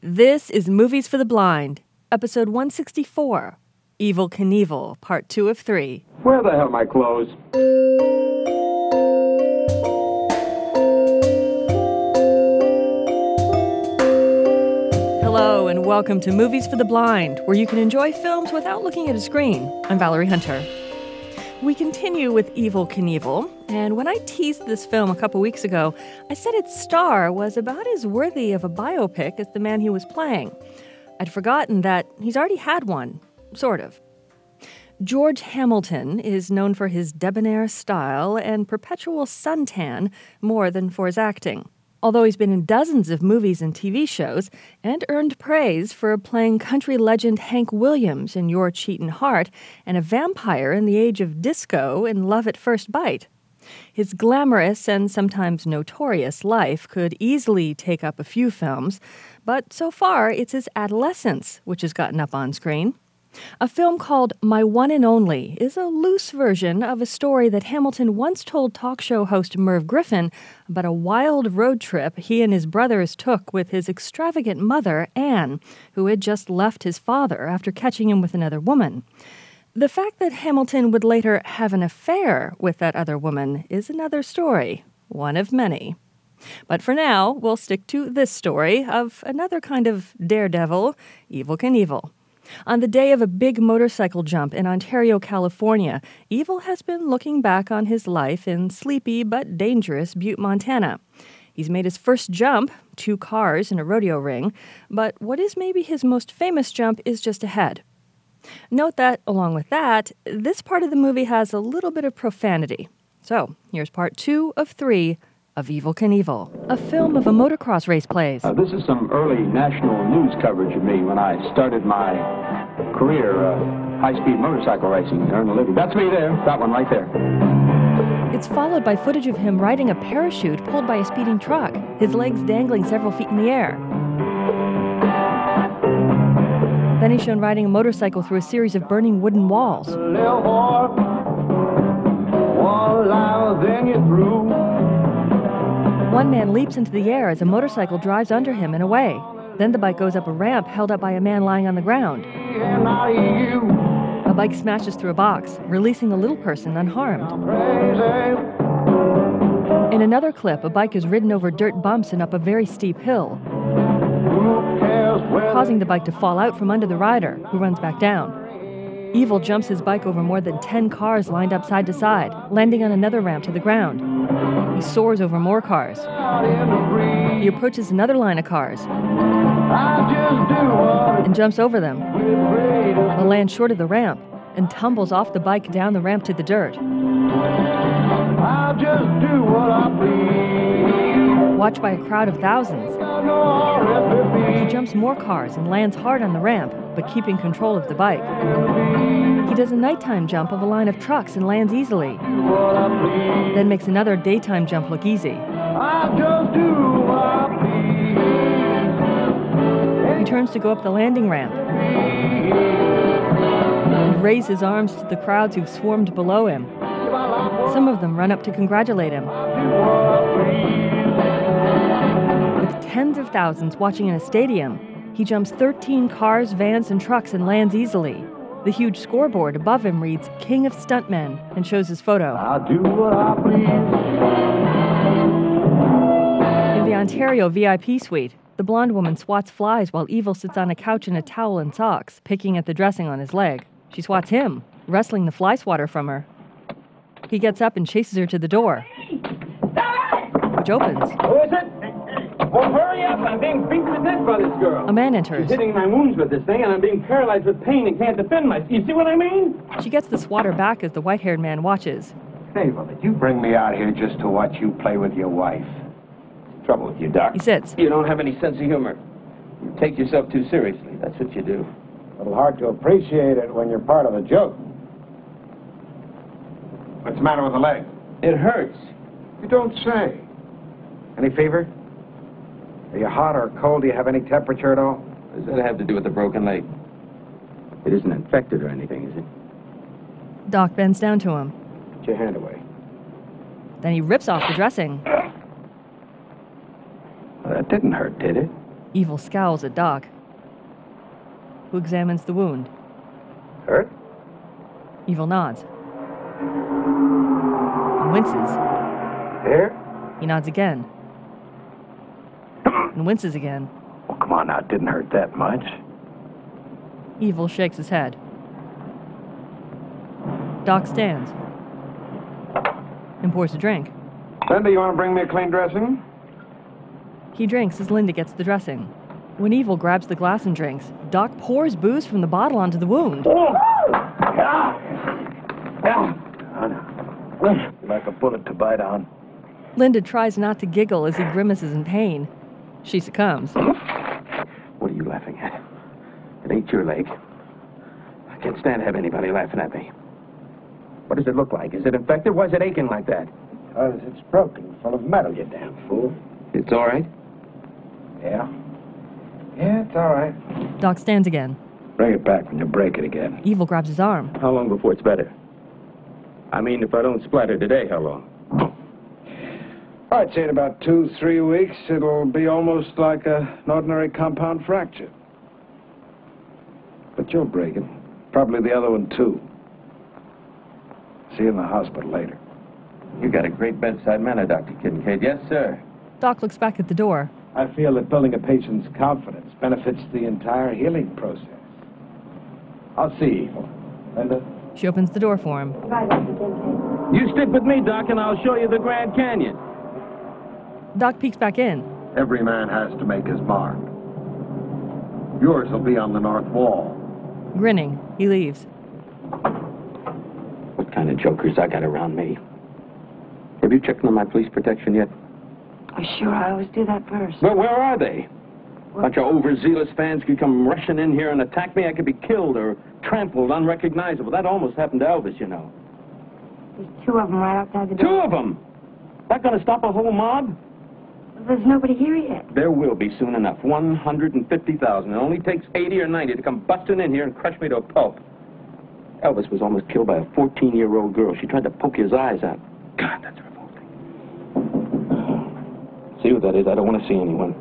This is Movies for the Blind, episode 164, Evel Knievel, part 2 of 3. Where the hell are my clothes? Hello and welcome to Movies for the Blind, where you can enjoy films without looking at a screen. I'm Valerie Hunter. We continue with Evel Knievel, and when I teased this film a couple weeks ago, I said its star was about as worthy of a biopic as the man he was playing. I'd forgotten that he's already had one, sort of. George Hamilton is known for his debonair style and perpetual suntan more than for his acting. Although he's been in dozens of movies and TV shows and earned praise for playing country legend Hank Williams in Your Cheatin' Heart and a vampire in the age of disco in Love at First Bite. His glamorous and sometimes notorious life could easily take up a few films, but so far it's his adolescence which has gotten up on screen. A film called My One and Only is a loose version of a story that Hamilton once told talk show host Merv Griffin about a wild road trip he and his brothers took with his extravagant mother, Anne, who had just left his father after catching him with another woman. The fact that Hamilton would later have an affair with that other woman is another story, one of many. But for now, we'll stick to this story of another kind of daredevil, Evel Knievel. On the day of a big motorcycle jump in Ontario, California, Evel has been looking back on his life in sleepy but dangerous Butte, Montana. He's made his first jump, 2 cars in a rodeo ring, but what is maybe his most famous jump is just ahead. Note that, along with that, this part of the movie has a little bit of profanity. So, here's part 2 of 3 of Evel Knievel, a film of a motocross race plays. This is some early national news coverage of me when I started my career, high-speed motorcycle racing, earn a living. That's me there, that one right there. It's followed by footage of him riding a parachute pulled by a speeding truck, his legs dangling several feet in the air. Then he's shown riding a motorcycle through a series of burning wooden walls. One man leaps into the air as a motorcycle drives under him and away. Then the bike goes up a ramp held up by a man lying on the ground. A bike smashes through a box, releasing the little person unharmed. In another clip, a bike is ridden over dirt bumps and up a very steep hill, causing the bike to fall out from under the rider, who runs back down. Evel jumps his bike over more than 10 cars lined up side to side, landing on another ramp to the ground. He soars over more cars. He approaches another line of cars and jumps over them, but lands short of the ramp and tumbles off the bike down the ramp to the dirt. Watched by a crowd of thousands, he jumps more cars and lands hard on the ramp, but keeping control of the bike. He does a nighttime jump of a line of trucks and lands easily, then makes another daytime jump look easy. He turns to go up the landing ramp and raise his arms to the crowds who've swarmed below him. Some of them run up to congratulate him. With tens of thousands watching in a stadium, he jumps 13 cars, vans, and trucks and lands easily. The huge scoreboard above him reads King of Stuntmen and shows his photo. I'll do what I please. In the Ontario VIP suite, the blonde woman swats flies while Evel sits on a couch in a towel and socks, picking at the dressing on his leg. She swats him, wrestling the fly swatter from her. He gets up and chases her to the door, which opens. Who is it? Oh, hurry up! I'm being beaten to death by this girl. A man enters. She's hitting my wounds with this thing, and I'm being paralyzed with pain and can't defend myself. You see what I mean? She gets the swatter back as the white-haired man watches. Evel, did you bring me out here just to watch you play with your wife? Trouble with you, Doc. He sits. You don't have any sense of humor. You take yourself too seriously. That's what you do. A little hard to appreciate it when you're part of the joke. What's the matter with the leg? It hurts. You don't say. Any fever? Are you hot or cold? Do you have any temperature at all? What does that have to do with the broken leg? It isn't infected or anything, is it? Doc bends down to him. Put your hand away. Then he rips off the dressing. Well, that didn't hurt, did it? Evil scowls at Doc, who examines the wound. Hurt? Evil nods. And winces. Here? He nods again. And winces again. Oh, come on now. It didn't hurt that much. Evil shakes his head. Doc stands and pours a drink. Linda, you want to bring me a clean dressing? He drinks as Linda gets the dressing. When Evil grabs the glass and drinks, Doc pours booze from the bottle onto the wound. Like a bullet to bite on. Linda tries not to giggle as he grimaces in pain. She succumbs. What are you laughing at? It ain't your leg. I can't stand to have anybody laughing at me. What does it look like? Is it infected? Why is it aching like that? Because it's broken, full of metal, you damn fool. It's all right. Yeah? Yeah, it's all right. Doc stands again. Bring it back when you break it again. Evil grabs his arm. How long before it's better? I mean, if I don't splatter today, how long? I'd say in about 2-3 weeks, it'll be almost like an ordinary compound fracture. But you'll break it. Probably the other one, too. See you in the hospital later. You got a great bedside manner, Dr. Kincaid. Yes, sir. Doc looks back at the door. I feel that building a patient's confidence benefits the entire healing process. I'll see you, Evil. Linda? She opens the door for him. Bye, Dr. Kincaid. You stick with me, Doc, and I'll show you the Grand Canyon. Doc peeks back in. Every man has to make his mark. Yours will be on the north wall. Grinning, he leaves. What kind of jokers I got around me? Have you checked on my police protection yet? Oh, sure, I always do that first. Well, where are they? A bunch of overzealous fans could come rushing in here and attack me. I could be killed or trampled, unrecognizable. That almost happened to Elvis, you know. There's 2 of them right outside the 2 door. of them? That gonna stop a whole mob? There's nobody here yet. There will be soon enough. 150,000. It only takes 80 or 90 to come busting in here and crush me to a pulp. Elvis was almost killed by a 14-year-old girl. She tried to poke his eyes out. God, that's revolting. See who that is? I don't want to see anyone.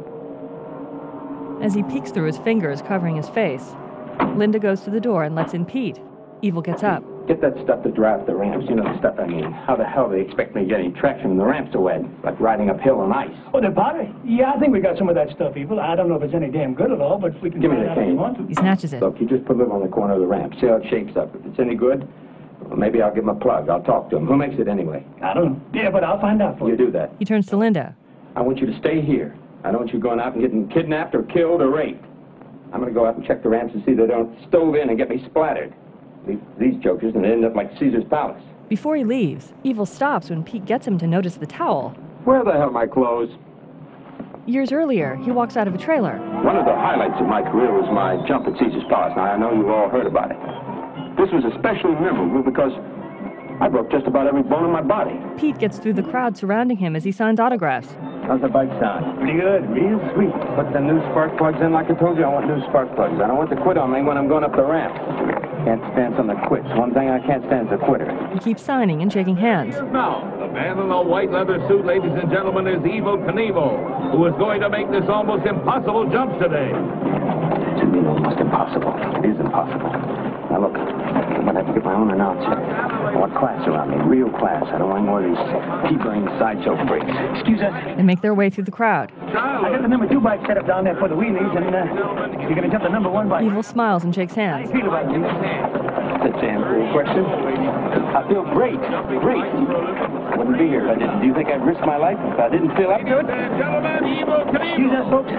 As he peeks through his fingers covering his face, Linda goes to the door and lets in Pete. Evil gets up. Get that stuff to drive the ramps. You know the stuff I mean. How the hell do they expect me to get any traction when the ramps are wet? Like riding uphill on ice. Oh, the pottery? Yeah, I think we got some of that stuff, Evil. I don't know if it's any damn good at all, but we can Give me find the out if we cane. want to. He snatches it. Look, you just put them on the corner of the ramp. See how it shapes up. If it's any good, well, maybe I'll give him a plug. I'll talk to him. Who makes it anyway? I don't know. Yeah, but I'll find out for You you. do that. He turns to Linda. I want you to stay here. I don't want you going out and getting kidnapped or killed or raped. I'm going to go out and check the ramps and see they don't stove in and get me splattered. Leave these jokers and they end up like Caesar's palace. Before he leaves, Evil stops when Pete gets him to notice the towel. Where the hell are my clothes? Years earlier, he walks out of a trailer. One of the highlights of my career was my jump at Caesar's Palace. Now, I know you've all heard about it. This was especially memorable because I broke just about every bone in my body. Pete gets through the crowd surrounding him as he signs autographs. How's the bike sound? Pretty good. Real sweet. Put the new spark plugs in like I told you. I want new spark plugs. I don't want to quit on me when I'm going up the ramp. Can't stand someone that quits. One thing I can't stand is a quitter. He keeps signing and shaking hands. Now, the man in the white leather suit, ladies and gentlemen, is Evil Knievel, who is going to make this almost impossible jump today. To me, almost impossible. It is impossible. Now, look, I'm going to have to get my own announcer. I want class around me, real class. I don't want more of these pea-brain sideshow freaks. Excuse us. They make their way through the crowd. I got the number 2 bike set up down there for the wheelies, and you're going to jump the number 1 bike. Evil smiles and shakes How hands. do you feel about it, Evil? That's a damn cool question. I feel great. Great. I wouldn't be here if I didn't. Do you think I'd risk my life if I didn't feel up to it? Gentlemen, Evil Excuse us, Knievel. folks.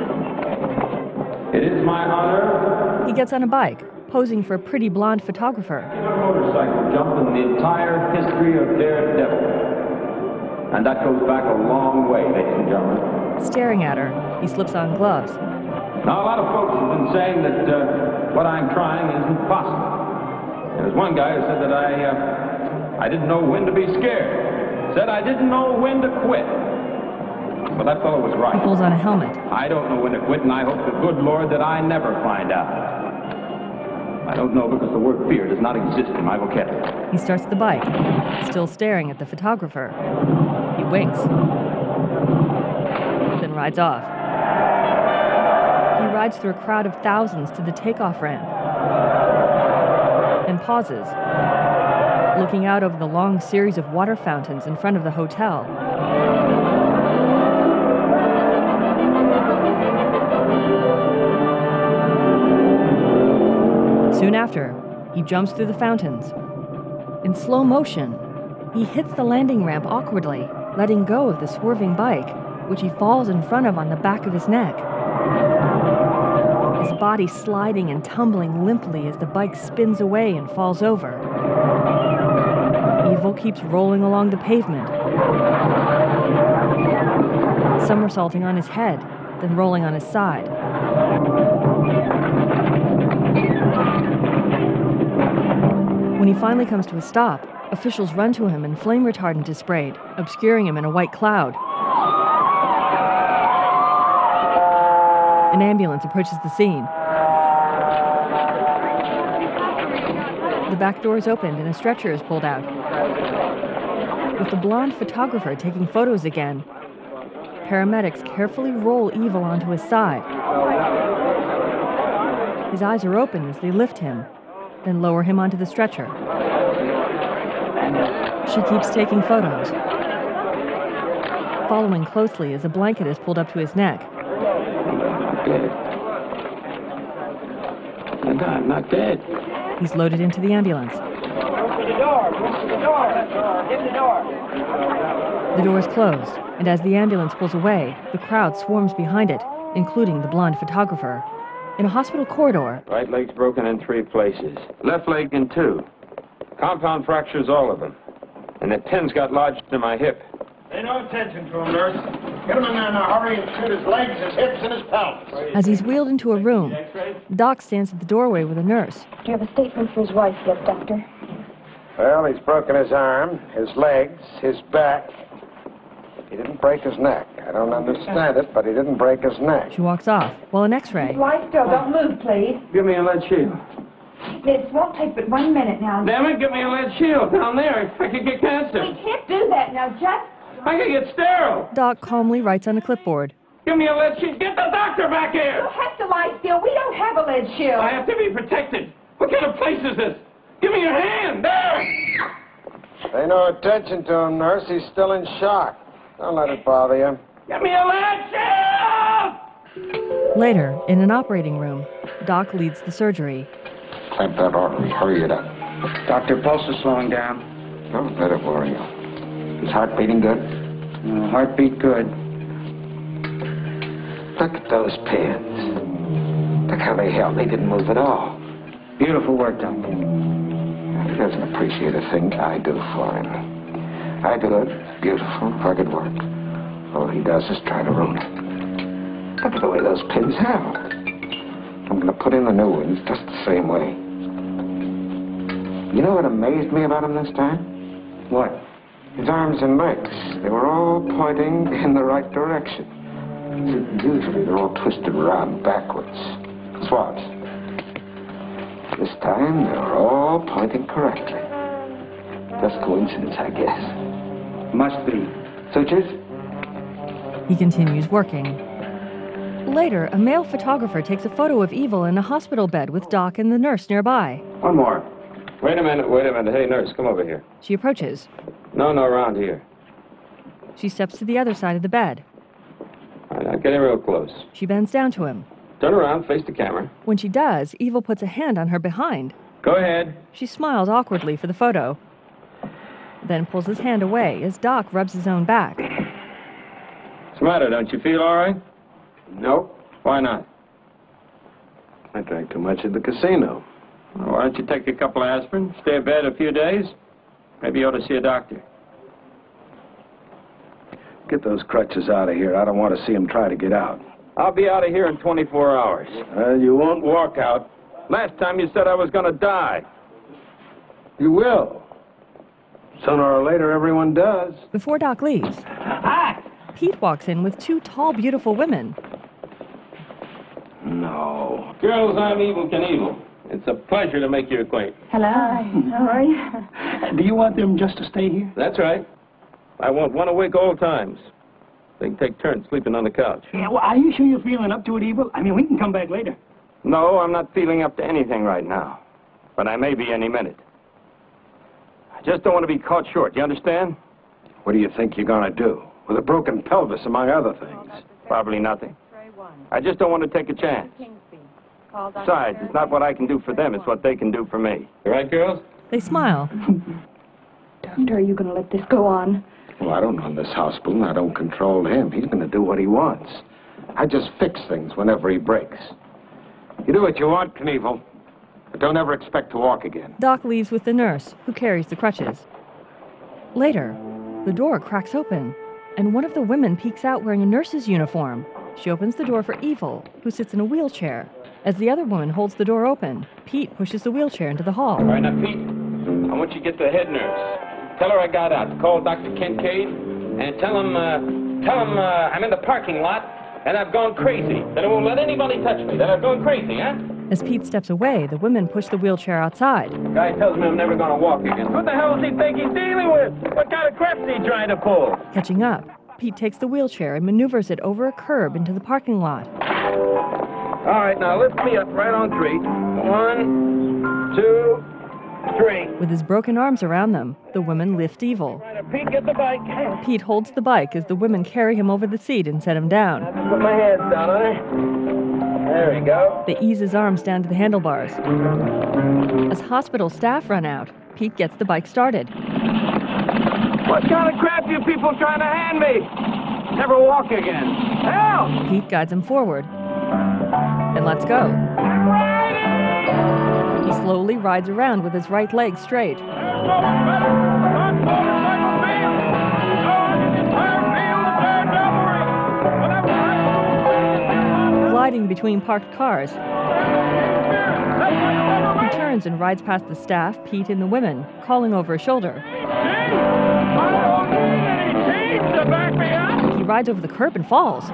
It is my honor. He gets on a bike, posing for a pretty blonde photographer. A motorcycle jump in the entire history of Daredevil. And that goes back a long way, ladies and gentlemen. Staring at her, he slips on gloves. Now, a lot of folks have been saying that what I'm trying isn't possible. There's one guy who said that I didn't know when to be scared. Said I didn't know when to quit. But that fellow was He right. pulls on a helmet. I don't know when to quit, and I hope to good Lord that I never find out. I don't know because the word fear does not exist in my vocabulary. He starts the bike, still staring at the photographer. He winks, then rides off. He rides through a crowd of thousands to the takeoff ramp and pauses, looking out over the long series of water fountains in front of the hotel. Soon after, he jumps through the fountains. In slow motion, he hits the landing ramp awkwardly, letting go of the swerving bike, which he falls in front of on the back of his neck. His body sliding and tumbling limply as the bike spins away and falls over. Evil keeps rolling along the pavement, somersaulting on his head, then rolling on his side. When he finally comes to a stop, officials run to him and flame retardant is sprayed, obscuring him in a white cloud. An ambulance approaches the scene. The back door is opened and a stretcher is pulled out. With the blonde photographer taking photos again, paramedics carefully roll Evil onto his side. His eyes are open as they lift him, then lower him onto the stretcher. She keeps taking photos, following closely as a blanket is pulled up to his neck. I'm not dead. He's loaded into the ambulance. The door is closed, and as the ambulance pulls away, the crowd swarms behind it, including the blonde photographer. In a hospital corridor, Right leg's broken in 3 places. Left leg in 2. Compound fractures, all of them. And the pins got lodged in my hip. Pay no attention to him, nurse. Get him in there in a hurry and shoot his legs, his hips, and his pelvis. as he's wheeled into a room, Doc stands at the doorway with a nurse. Do you have a statement for his wife yet, Doctor? Well, he's broken his arm, his legs, his back. He didn't break his neck. I don't understand it, but he didn't break his neck. She walks off, while an x-ray. Lie still. Don't move, please. Give me a lead shield. This won't take but 1 minute now. Damn it, give me a lead shield down there. I could get cancer. We can't do that now. Just... I could get sterile. Doc calmly writes on a clipboard. Give me a lead shield. Get the doctor back You here. have to lie still. We don't have a lead shield. I have to be protected. What kind of place is this? Give me your hand. There. Pay no attention to him, nurse. He's still in shock. Don't let it bother you. Give me a lead shield. Later, in an operating room, Doc leads the surgery. Clamp that artery. Hurry it up. Doctor, pulse is slowing down. Don't let it worry you. His heart beating good? Heartbeat good. Look at those pins. Look how they held. They didn't move at all. Beautiful work, Doctor. He doesn't appreciate a thing I do for him. I do it. Beautiful, rugged work. All he does is try to ruin it. Look at the way those pins held. I'm going to put in the new ones just the same way. You know what amazed me about him this time? What? His arms and legs. They were all pointing in the right direction. Usually they're all twisted around backwards. Swabs. This time they were all pointing correctly. Just coincidence, I guess. Must be. Sutures? He continues working. Later, a male photographer takes a photo of Evil in a hospital bed with Doc and the nurse nearby. One more. Wait a minute. Hey, nurse, come over here. She approaches. No, around here. She steps to the other side of the bed. All right, now get in real close. She bends down to him. Turn around, face the camera. When she does, Evil puts a hand on her behind. Go ahead. She smiles awkwardly for the photo, then pulls his hand away as Doc rubs his own back. What's the matter? Don't you feel all right? Nope. Why not? I drank too much at the casino. Well, why don't you take a couple of aspirin, stay in bed a few days? Maybe you ought to see a doctor. Get those crutches out of here. I don't want to see him try to get out. I'll be out of here in 24 hours. You won't walk out. Last time you said I was going to die. You will. Sooner or later, everyone does. Before Doc leaves, Pete walks in with 2 tall, beautiful women. No. Girls, I'm Evel Knievel. It's a pleasure to make your acquaintance. Hello. How are you? Do you want them just to stay here? That's right. I want one a week all times. They can take turns sleeping on the couch. Yeah, well, are you sure you're feeling up to it, Evil? I mean, we can come back later. No, I'm not feeling up to anything right now. But I may be any minute. I just don't want to be caught short, you understand? What do you think you're going to do? With a broken pelvis, among other things. Probably nothing. I just don't want to take a chance. Besides, it's not what I can do for them, it's what they can do for me. You right, girls? They smile. Doctor, are you going to let this go on? Well, I don't run this hospital, and I don't control him. He's going to do what he wants. I just fix things whenever he breaks. You do what you want, Knievel, but don't ever expect to walk again. Doc leaves with the nurse, who carries the crutches. Later, the door cracks open, and one of the women peeks out wearing a nurse's uniform. She opens the door for Evil, who sits in a wheelchair. As the other woman holds the door open, Pete pushes the wheelchair into the hall. All right, now, Pete, I want you to get the head nurse. Tell her I got out. Call Dr. Kincaid and tell him I'm in the parking lot and I've gone crazy. That I won't let anybody touch me. That I've gone crazy, huh? As Pete steps away, the women push the wheelchair outside. Guy tells me I'm never going to walk again. What the hell does he think he's dealing with? What kind of crap's he trying to pull? Catching up, Pete takes the wheelchair and maneuvers it over a curb into the parking lot. All right, now lift me up right on 3. 1, 2, 3. With his broken arms around them, the women lift Evil. Pete, get the bike. Pete holds the bike as the women carry him over the seat and set him down. Put my hands down on it. There we go. They ease his arms down to the handlebars. As hospital staff run out, Pete gets the bike started. What kind of crap you people trying to hand me? Never walk again. Help! Pete guides him forward and lets go. He slowly rides around with his right leg straight. Gliding between parked cars. He turns and rides past the staff, Pete, and the women, calling over his shoulder. He rides over the curb and falls.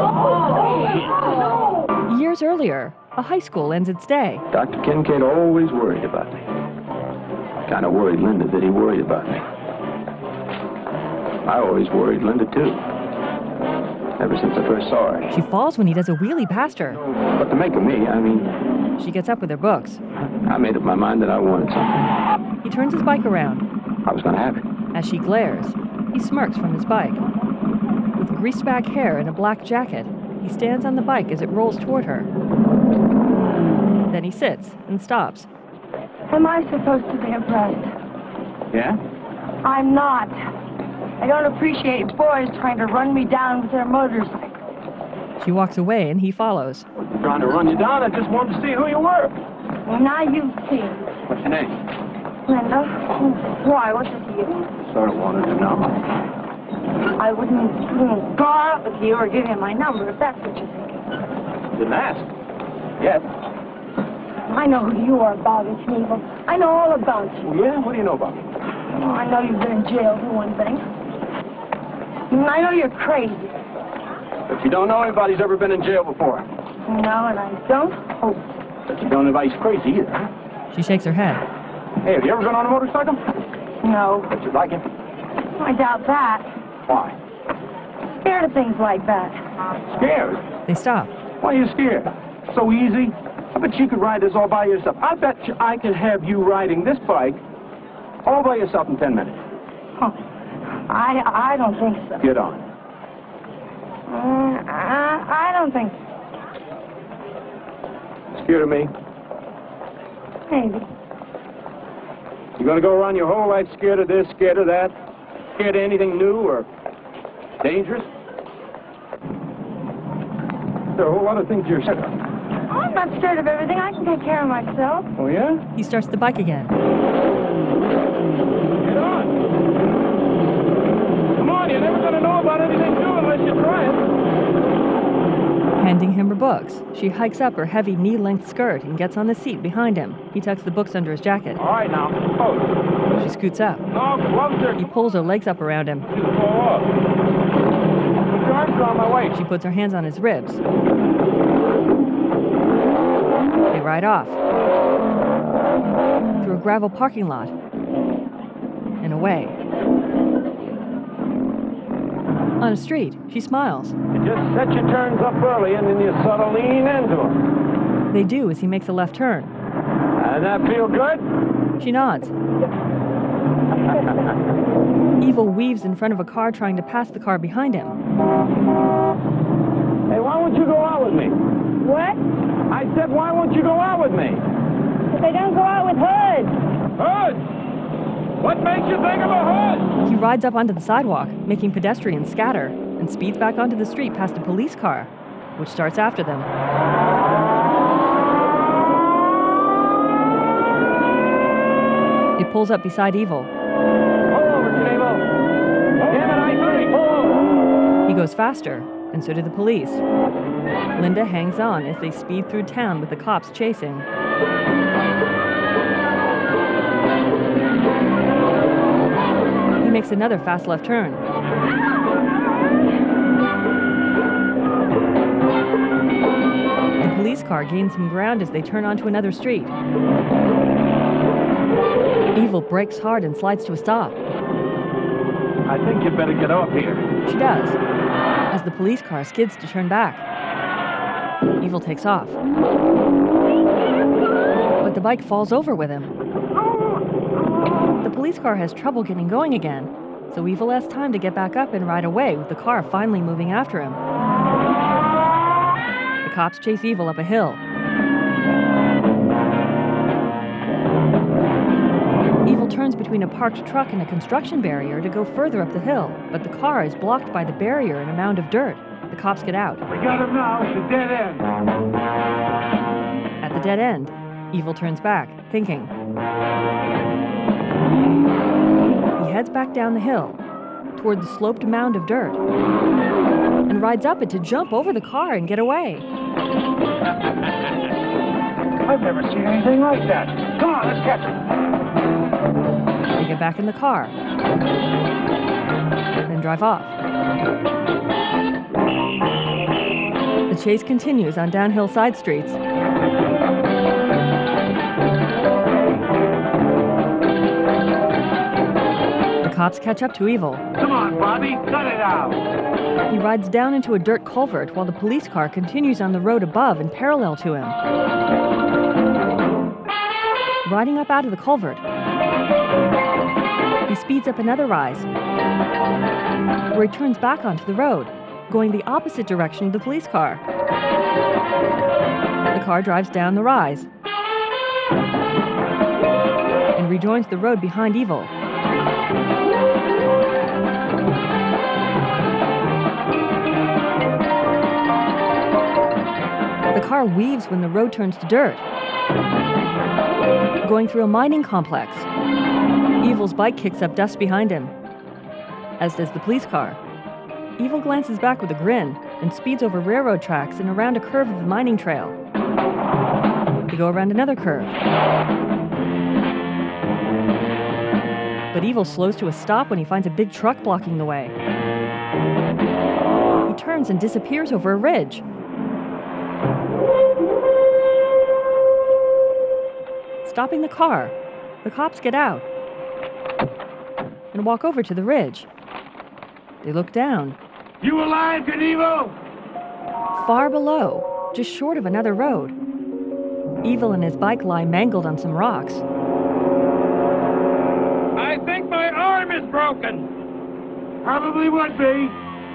Years earlier, a high school ends its day. Dr. Kincaid always worried about me. Kind of worried Linda that he worried about me. I always worried Linda, too. Ever since I first saw her. She falls when he does a wheelie past her. What to make of me, I mean... She gets up with her books. I made up my mind that I wanted something. He turns his bike around. I was going to have it. As she glares, he smirks from his bike. With greased back hair and a black jacket, he stands on the bike as it rolls toward her. Then he sits and stops. Am I supposed to be impressed? Yeah? I'm not. I don't appreciate boys trying to run me down with their motorcycle. She walks away and he follows. Trying to run you down. I just wanted to see who you were. Well, now you've seen. What's your name? Linda? Why, what's it to you? Sort of wanted to know. I wouldn't go out with you or give you my number if that's what you're thinking. Didn't ask. Yes. I know who you are, Bobby Knievel. I know all about you. Yeah? What do you know about me? Oh, I know you've been in jail for one thing. And I know you're crazy. But you don't know anybody's ever been in jail before. No, and I don't hope. But you don't know anybody's crazy either, huh? She shakes her head. Hey, have you ever been on a motorcycle? No, But you like it? I doubt that. Why? Scared of things like that. Scared? They stop. Why are you scared? So easy. I bet you could ride this all by yourself. I bet you I could have you riding this bike all by yourself in 10 minutes. Huh. I don't think so. Get on. I don't think so. Scared of me? Maybe. You gonna go around your whole life scared of this, scared of that? Scared of anything new or dangerous? There are a whole lot of things you're scared of. I'm not scared of everything. I can take care of myself. Oh, yeah? He starts the bike again. Get on. Come on, you're never gonna know about anything new unless you try it. Handing him her books, she hikes up her heavy knee-length skirt and gets on the seat behind him. He tucks the books under his jacket. All right, now. Oh. She scoots up. No, gloves are... He pulls her legs up around him. Just fall off. Put your arms around my waist. She puts her hands on his ribs. They ride off. Through a gravel parking lot. And away. On a street, she smiles. You just set your turns up early and then you sort of lean into them. They do as he makes a left turn. That feel good? She nods. Evil weaves in front of a car trying to pass the car behind him. Hey, why won't you go out with me? What? I said, why won't you go out with me? If I don't go out with Hood. Hood? What makes you think of a hood? He rides up onto the sidewalk, making pedestrians scatter, and speeds back onto the street past a police car, which starts after them. It pulls up beside Evil. Pull over, Cable. Damn it, I say, pull over. He goes faster, and so do the police. Linda hangs on as they speed through town with the cops chasing. He makes another fast left turn. The police car gains some ground as they turn onto another street. Evil brakes hard and slides to a stop. I think you'd better get off here. She does, as the police car skids to turn back. Evil takes off. But the bike falls over with him. The police car has trouble getting going again, so Evil has time to get back up and ride away with the car finally moving after him. The cops chase Evil up a hill. Evil turns between a parked truck and a construction barrier to go further up the hill, but the car is blocked by the barrier and a mound of dirt. The cops get out. We got him now. It's a dead end. At the dead end, Evil turns back, thinking. He heads back down the hill, toward the sloped mound of dirt, and rides up it to jump over the car and get away. I've never seen anything like that. Come on, let's catch him. They get back in the car, then drive off. The chase continues on downhill side streets. The cops catch up to Evil. Come on, Bobby. Cut it out. He rides down into a dirt culvert while the police car continues on the road above and parallel to him. Riding up out of the culvert, he speeds up another rise, where he turns back onto the road, going the opposite direction of the police car. The car drives down the rise and rejoins the road behind Evil. The car weaves when the road turns to dirt, going through a mining complex. Evil's bike kicks up dust behind him, as does the police car. Evil glances back with a grin and speeds over railroad tracks and around a curve of the mining trail. They go around another curve. But Evil slows to a stop when he finds a big truck blocking the way. He turns and disappears over a ridge. Stopping the car, the cops get out and walk over to the ridge. They look down. You alive, Evil? Far below, just short of another road, Evil and his bike lie mangled on some rocks. I think my arm is broken. Probably would be.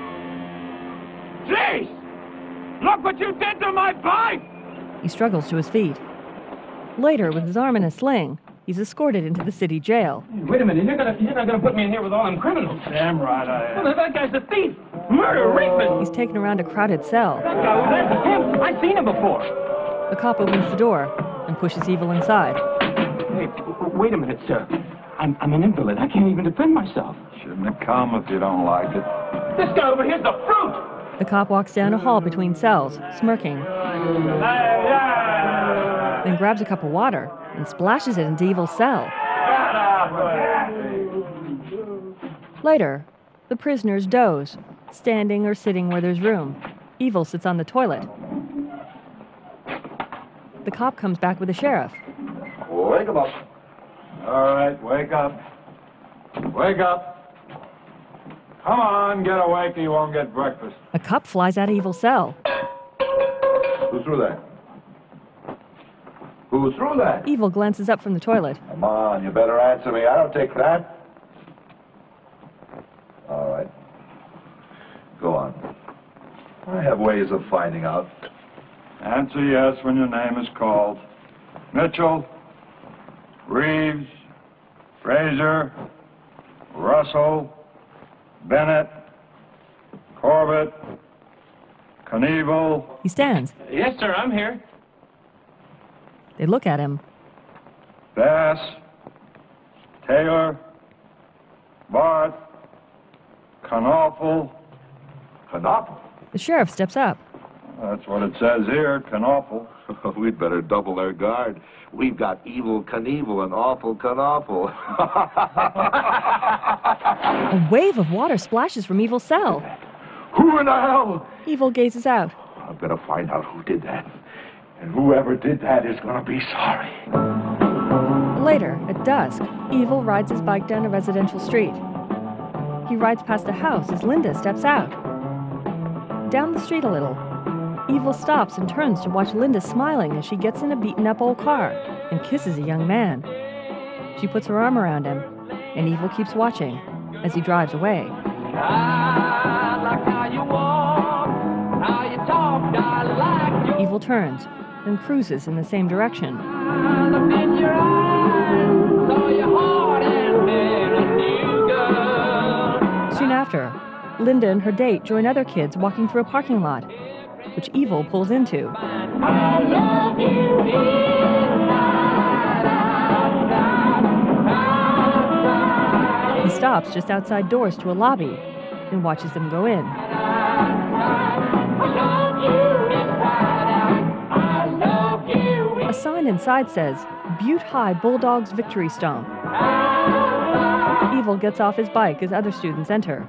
Jeez! Look what you did to my bike! He struggles to his feet. Later, with his arm in a sling, he's escorted into the city jail. Wait a minute, you're not gonna put me in here with all them criminals. Damn right I am. Well, that guy's a thief, murderer, rapist. He's taken around a crowded cell. That guy was there, him. I've seen him before. The cop opens the door and pushes Evil inside. Hey, wait a minute, sir. I'm an invalid. I can't even defend myself. Shouldn't have come if you don't like it. This guy over here's the fruit. The cop walks down a hall between cells, smirking, then grabs a cup of water and splashes it into Evil's cell. Later, the prisoners doze, standing or sitting where there's room. Evil sits on the toilet. The cop comes back with the sheriff. Wake him up. All right, wake up. Wake up. Come on, get awake or you won't get breakfast. A cup flies out of Evil's cell. Who threw that? Who threw that? Evil glances up from the toilet. Come on, you better answer me. I don't take that. All right. Go on. I have ways of finding out. Answer yes when your name is called. Mitchell, Reeves, Fraser, Russell, Bennett, Corbett, Knievel. He stands. Yes, sir, I'm here. They look at him. Bass, Taylor, Barth, Knaufel. Knaufel? The sheriff steps up. That's what it says here, Knaufel. We'd better double our guard. We've got Evil Knievel and Awful Knaufel. A wave of water splashes from Evil's cell. Who in the hell? Evil gazes out. I'm gonna find out who did that. And whoever did that is gonna be sorry. Later, at dusk, Evil rides his bike down a residential street. He rides past a house as Linda steps out. Down the street a little, Evil stops and turns to watch Linda smiling as she gets in a beaten-up old car and kisses a young man. She puts her arm around him, and Evil keeps watching as he drives away. Evil turns and cruises in the same direction. Soon after, Linda and her date join other kids walking through a parking lot, which Evil pulls into. He stops just outside doors to a lobby and watches them go in. A sign inside says, Butte High Bulldogs Victory Stomp. Evil gets off his bike as other students enter.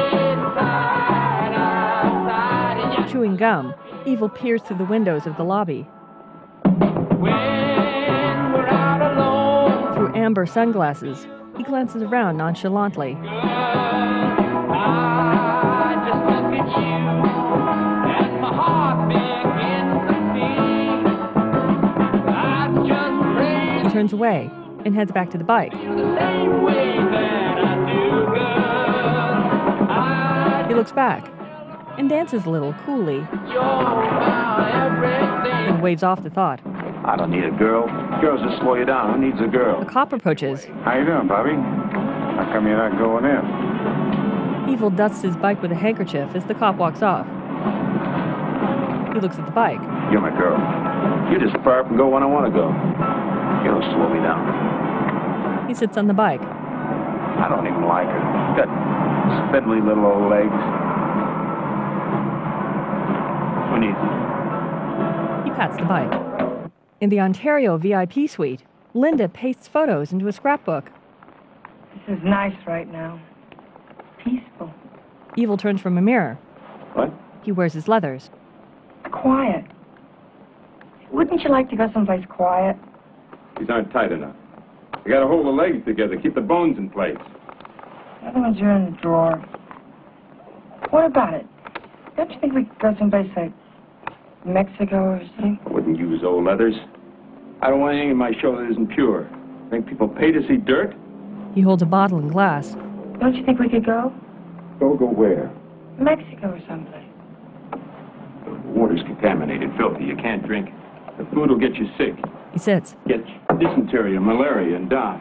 Chewing gum, Evil peers through the windows of the lobby. Through amber sunglasses, he glances around nonchalantly. He turns away and heads back to the bike. He looks back and dances a little coolly, then waves off the thought. I don't need a girl. Girls just slow you down. Who needs a girl? A cop approaches. How you doing, Bobby? How come you're not going in? Evil dusts his bike with a handkerchief as the cop walks off. He looks at the bike. You're my girl. You just fire up and go when I want to go. You don't slow me down. He sits on the bike. I don't even like her. Got spindly little old legs. What needs it? He pats the bike. In the Ontario VIP suite, Linda pastes photos into a scrapbook. This is nice right now. Peaceful. Evil turns from a mirror. What? He wears his leathers. Quiet. Wouldn't you like to go someplace quiet? These aren't tight enough. You gotta hold the legs together, keep the bones in place. The other ones are in the drawer. What about it? Don't you think we could go someplace like Mexico or something? I wouldn't use old leathers. I don't want anything in my show that isn't pure. Think people pay to see dirt? He holds a bottle and glass. Don't you think we could go? Go where? Mexico or someplace. The water's contaminated, filthy. You can't drink. The food will get you sick. He sits. Get dysentery and malaria and die.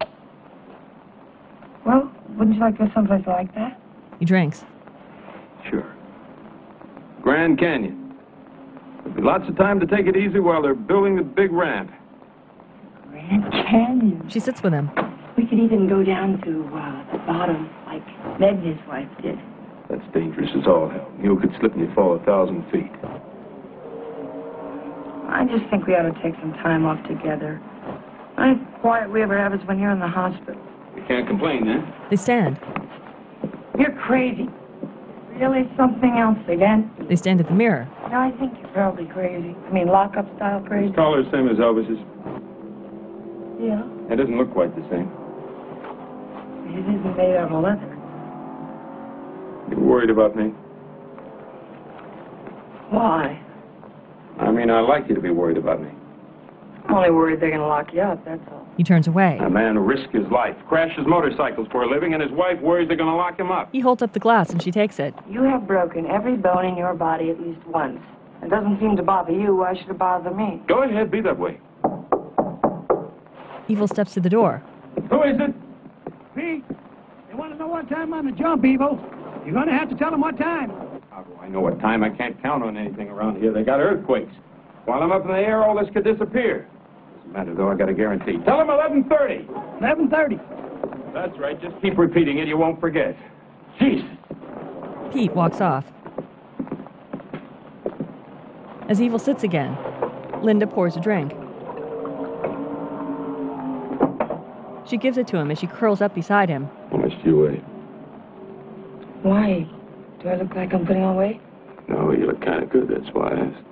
Well, wouldn't you like to go someplace like that? He drinks. Sure. Grand Canyon. There'll be lots of time to take it easy while they're building the big ramp. Grand Canyon. She sits with him. We could even go down to the bottom, like Ned and his wife did. That's dangerous as all hell. You could slip and you fall 1,000 feet. I just think we ought to take some time off together. The only quiet we ever have is when you're in the hospital. You can't complain, then. They stand. You're crazy. Really something else again? They stand at the mirror. No, I think you're probably crazy. I mean, lock-up style crazy. His collar's same as Elvis's. Yeah. It doesn't look quite the same. It isn't made out of leather. You worried about me? Why? I mean, I'd like you to be worried about me. I'm only worried they're going to lock you up, that's all. He turns away. A man who risks his life, crashes motorcycles for a living, and his wife worries they're going to lock him up. He holds up the glass and she takes it. You have broken every bone in your body at least once. It doesn't seem to bother you. Why should it bother me? Go ahead, be that way. Evil steps to the door. Who is it? Pete, they want to know what time on the jump, Evil. You're going to have to tell them what time. How do I know what time? I can't count on anything around here. They got earthquakes. While I'm up in the air, all this could disappear. Doesn't matter, though. I got a guarantee. Tell them 11:30. 11:30. That's right. Just keep repeating it. You won't forget. Jesus. Pete walks off. As Evil sits again, Linda pours a drink. She gives it to him as she curls up beside him. How much do you weigh? Why? Do I look like I'm putting on weight? No, you look kind of good. That's why I asked.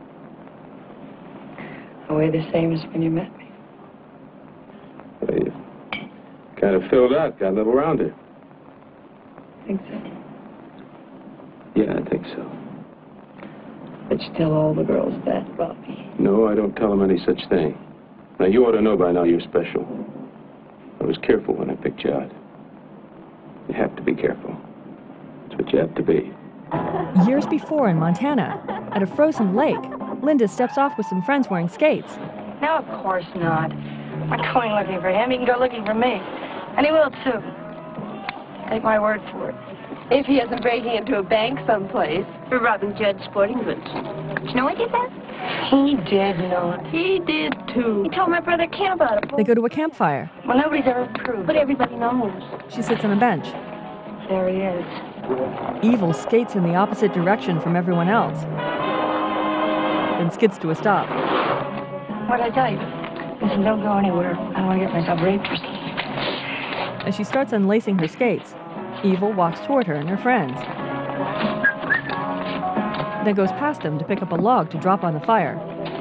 I weigh the same as when you met me. Well, you kind of filled out. Got a little rounder. Think so? Yeah, I think so. But you tell all the girls that about me. No, I don't tell them any such thing. Now, you ought to know by now you're special. I was careful when I picked you out. You have to be careful. That's what you have to be. Years before in Montana, at a frozen lake, Linda steps off with some friends wearing skates. No, of course not. I'm not going looking for him. He can go looking for me. And he will, too. Take my word for it. If he isn't breaking into a bank someplace for robbing Judd's sporting goods. Did you know he did that? He did not. He did, too. He told my brother Ken about it. They go to a campfire. Well, nobody's ever proved. But everybody knows. She sits on a bench. There he is. Evil skates in the opposite direction from everyone else, then skids to a stop. What'd I tell you? Listen, don't go anywhere. I don't want to get myself raped or something. As she starts unlacing her skates, Evil walks toward her and her friends, then goes past them to pick up a log to drop on the fire.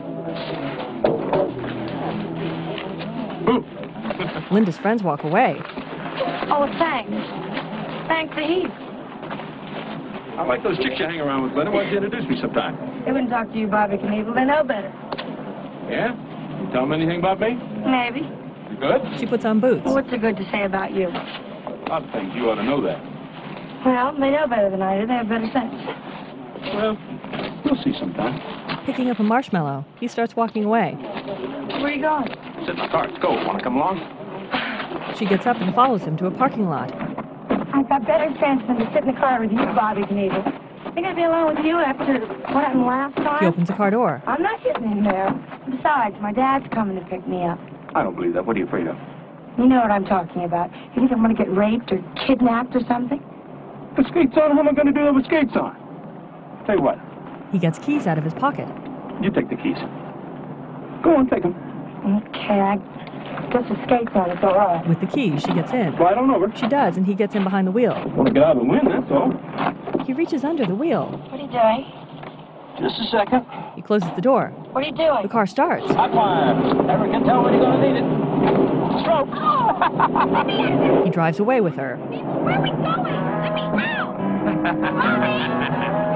Linda's friends walk away. Oh, thanks. Thanks to Heath. I like those chicks you hang around with, Linda. Why don't you introduce me sometime? They wouldn't talk to you, Bobby Knievel. They know better. Yeah? You tell them anything about me? Maybe. You good? She puts on boots. What's so good to say about you? A lot of things. You ought to know that. Well, they know better than I do. They have better sense. Well, you'll see sometime. Picking up a marshmallow, he starts walking away. Where are you going? Sit in the car. Let's go. Want to come along? She gets up and follows him to a parking lot. I've got better chance than to sit in the car with you, Bobby Knievel. Think I'd be alone with you after what happened last time? He opens a car door. I'm not getting in there. Besides, my dad's coming to pick me up. I don't believe that. What are you afraid of? You know what I'm talking about. You think I'm going to get raped or kidnapped or something? The skates on, what am I going to do with skates on? Tell you what, He gets keys out of his pocket. you take the keys. Go on, take them. Okay, I guess the skates on, it's all right. With the keys, she gets in. Slide on over. She does, and he gets in behind the wheel. Want to get out of the wind, that's all. He reaches under the wheel. What are you doing? Just a second. He closes the door. What are you doing? The car starts. Hot wire. Never can tell when you're going to need it. Stroke. He drives away with her. Where are we going? Let me out!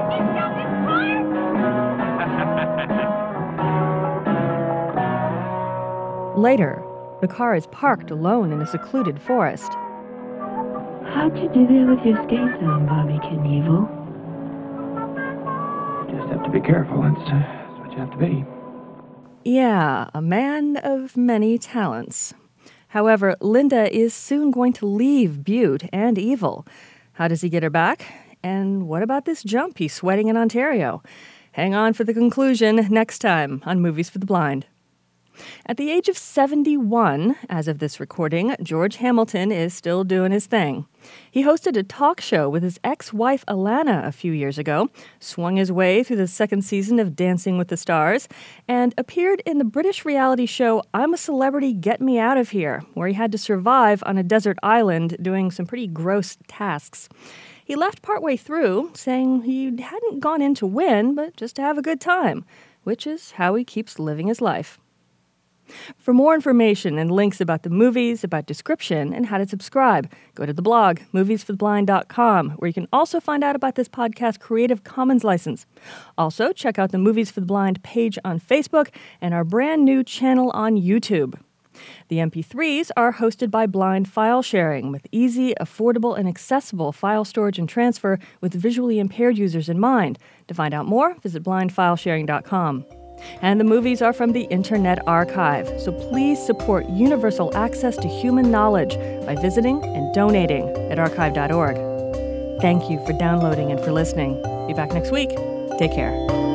Later, the car is parked alone in a secluded forest. How'd you do that with your skates on, Bobby Knievel? Just have to be careful. That's what you have to be. Yeah, a man of many talents. However, Linda is soon going to leave Butte and Evil. How does he get her back? And what about this jump he's sweating in Ontario? Hang on for the conclusion next time on Movies for the Blind. At the age of 71, as of this recording, George Hamilton is still doing his thing. He hosted a talk show with his ex-wife Alana a few years ago, swung his way through the second season of Dancing with the Stars, and appeared in the British reality show I'm a Celebrity, Get Me Out of Here, where he had to survive on a desert island doing some pretty gross tasks. He left partway through, saying he hadn't gone in to win, but just to have a good time, which is how he keeps living his life. For more information and links about the movies, about description, and how to subscribe, go to the blog, moviesfortheblind.com, where you can also find out about this podcast Creative Commons license. Also, check out the Movies for the Blind page on Facebook and our brand new channel on YouTube. The MP3s are hosted by Blind File Sharing, with easy, affordable, and accessible file storage and transfer with visually impaired users in mind. To find out more, visit blindfilesharing.com. And the movies are from the Internet Archive, so please support universal access to human knowledge by visiting and donating at archive.org. Thank you for downloading and for listening. Be back next week. Take care.